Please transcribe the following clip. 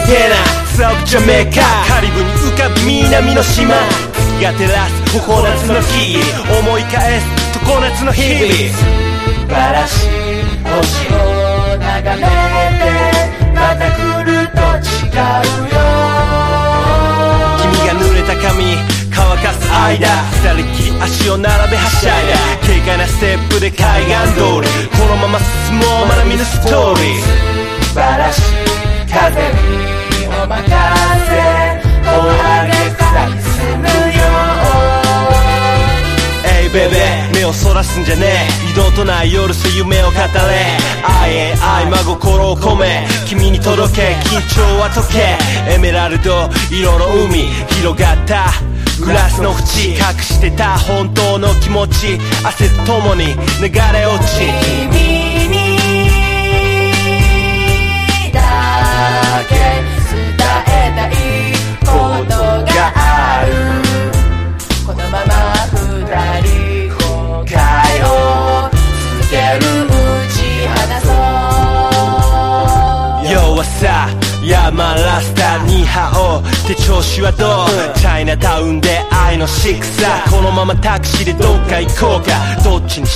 てなサウジャメイカカリブに浮かぶ南の島月が照らす常夏の日思い返す常夏の日々 素晴らしい星を眺めてまた来ると誓うよ君が濡れた髪乾かす間二人きり足を並べはしゃいだ軽快なステップで海岸通りこのまま進もうまだ見ぬストーリー素晴らしい風にお任せおはげさに進むよ Hey baby 目をそらすんじゃねえ移動とない夜さ夢を語れ愛真心を込め君に届け緊張は解けエメラルド色の海広がったグラスの縁隠してた本当の気持ち汗とともに流れ落ち君にだけ伝えたいことがあるこのまま二人後悔を続けるうち話そう要はさ山ラスタニハオって調子はどうチャイナタウンで愛のしくさこのままタクシーでどっか行こうかどっちに